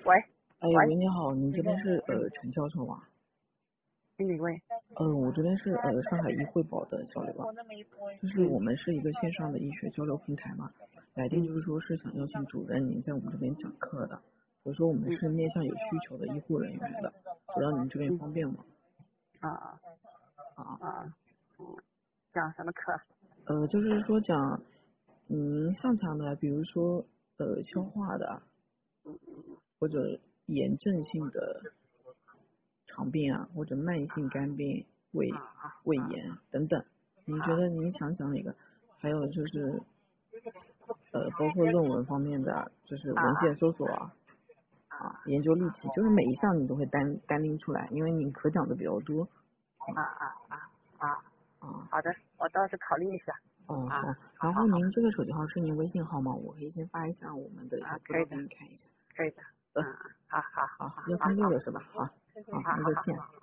哎， 喂， 喂，你好，您这边是陈教授吗？ 是哪位？ 我这边是上海医惠宝的交流啊，就是我们是一个线上的医学交流平台嘛，来电就是说是想邀请主任您在我们这边讲课的，所以说我们是面向有需求的医护人员的，不知道您这边方便吗？ 啊啊， 啊，讲什么课？ 就是说讲您擅长的，比如说消化的，或者炎症性的肠病啊，或者慢性肝病、胃炎等等，您觉得您想讲哪个？还有就是包括论文方面的，就是文献搜索研究例题，就是每一项你都会单拎出来，因为你可讲的比较多。 啊啊啊啊， 啊， 好的，我到时考虑一下。啊， 好，然后好好好您这个手机号是您微信号吗？我可以先发一下我们的一些资料可以的， 给你看一下。 可以的。 呃， 好好好好， 好好 136的是吧？好， 好好好。 那再见。